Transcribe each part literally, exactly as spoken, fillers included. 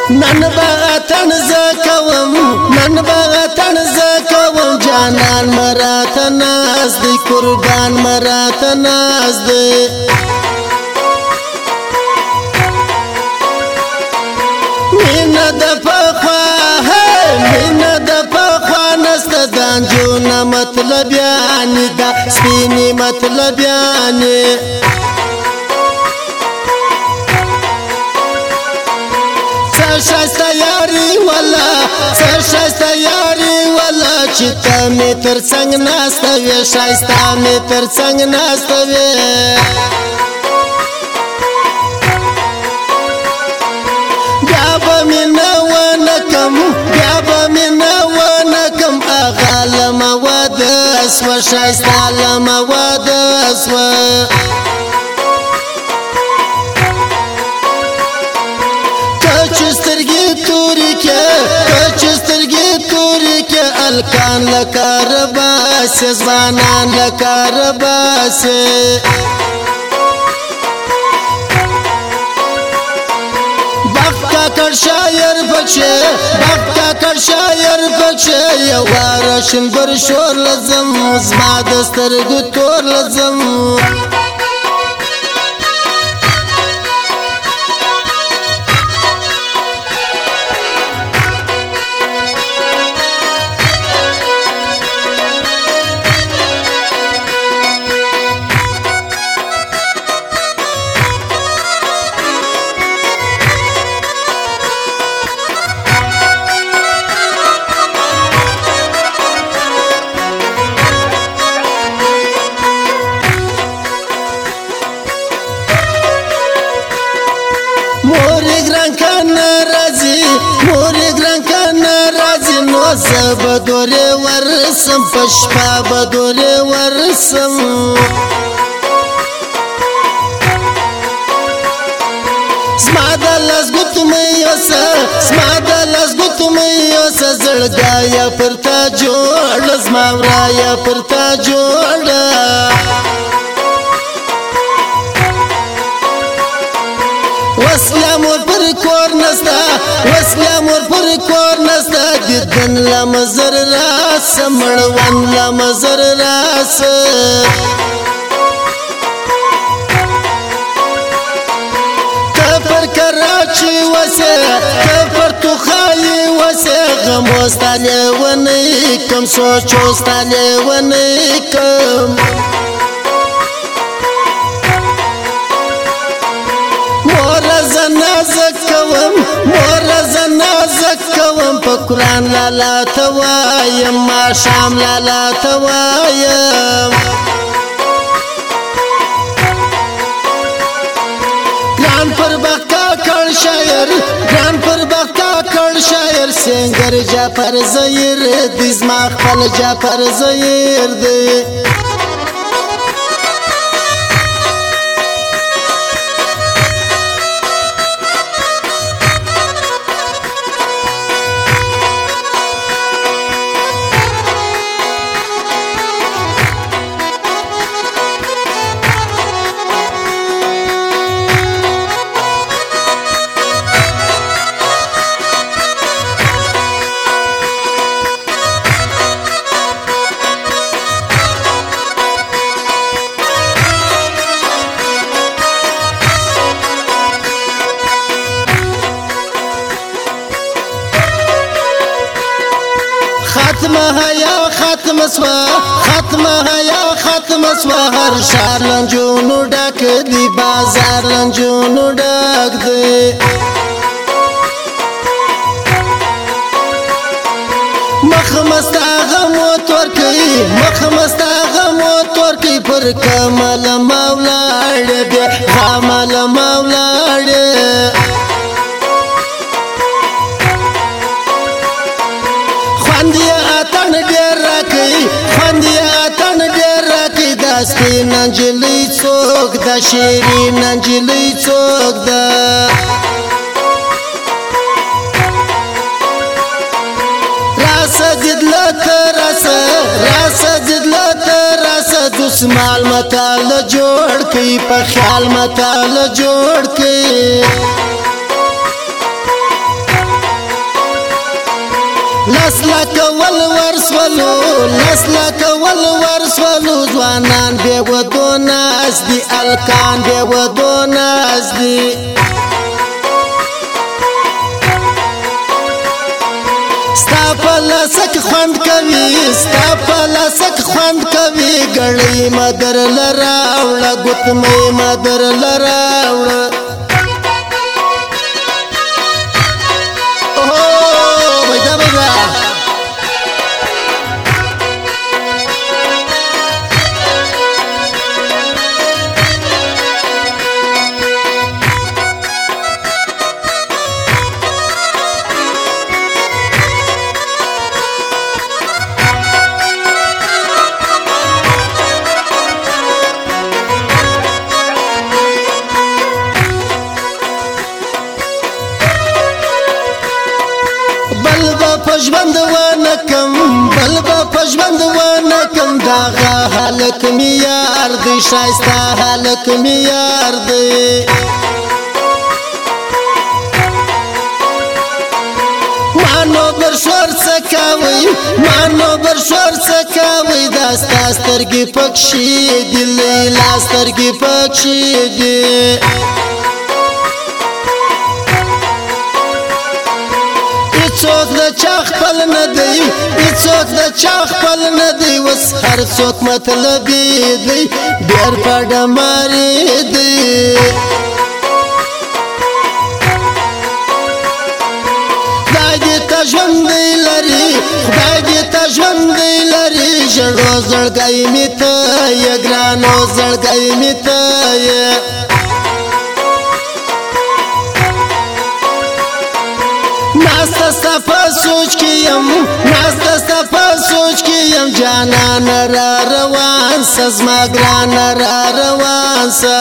نن باغتن زکوم نن باغتن زکوم جانان مرات ناز دی قربان مرات ناز دی مینا د پخوا مینا د پخوا نست دانجو نه مطلب یانی دا سپینی مطلب یانی شایسته یاری والا شایسته یاری والا چې ته مې تر څنګ ناسته وې شایسته مې تر څنګ ناسته وې بیا به مې نه ونه کم بیا به مې نه ونه کم هغه لمه واده سوه شایسته لمه واده سوه الکان لکار باسی زبانان لکار باسی بخت کر شایر بچه بخت کر شایر بچه یوارشن بر شور لزم زما دسترگو تور لزم موری گران کن رازی موری گران کن رازی نوزه بدوری ورسم پشپا بدوری ورسم زما د لاس ګوتو مې یوسه زما د لاس ګوتو مې یوسه زړګایا پر تا جوړ زما ورایا پر تا جوړ وسلام ور پر کور نستا وسلام ور پر کور نستا دیدن لمزر راس مړوان لمزر راس کفر کراچی وسه کفر تو خالی وسه غم واستاله ونی کم سوچ واستاله ونی کم زکوم مور زنا زکوم په قران لالا توایم ما شام لالا توایم ګران پر بقا کړ شاعر ګران پر بقا کړ شاعر سنگر جعفر زهیر د زما خپل جعفر زهیر دی ختم حیا ختم سوا ختم حیا ختم سوا هر شهر لنجونو ډک دی بازار لنجونو ډک دی مخ مستا غمو تور کوي مخ مستا غمو تور کوي پر کمال مولا دې کمال مولا دې سپین انجلی څوک د شیرین انجلی څوک د راس ددلت راس راس ددلت راس دسمال متال جوړ کی په خیال متال جوړ کی کول ورسولو نسلا کول ورسولو ځوانان بې ودو ناست دي الکان بې ودو ناست دي ستا په لاسک خوند کوي ستا په لاسک خوند کوي ګړۍ مه درله راوړه ګوتمۍ مه درله راوړه پژوند ونکم بل با پژوند ونکم داغه هلک می یار دی شایسته هلک می یار دی مانو برشور سکاوی مانو برشور سکاوی داستا سترګې پکشي دی لیلا سترګې پکشي دی څوک د چا خپل نه دی څوک د چا خپل نه دی وس هر څوک مطلبي دی ډېر په ډماري دی خدای دې ته ژوندی لري خدای دې ته ژوندی لري ژړو زړګی مې ته یې ګرانو زړګی مې ته یې ناستا ستا سوچ کی یم ناستا ستا سوچ کی یم جانان را روان سا زما ګران را روان سا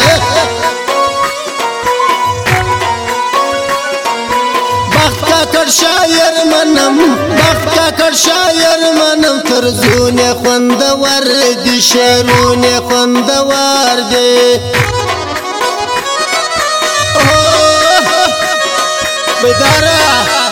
بخت کا کړ شاعر منم بخت کا کړ شاعر منم ترزونه خوندور دي شعرونه خوندور دي بیداره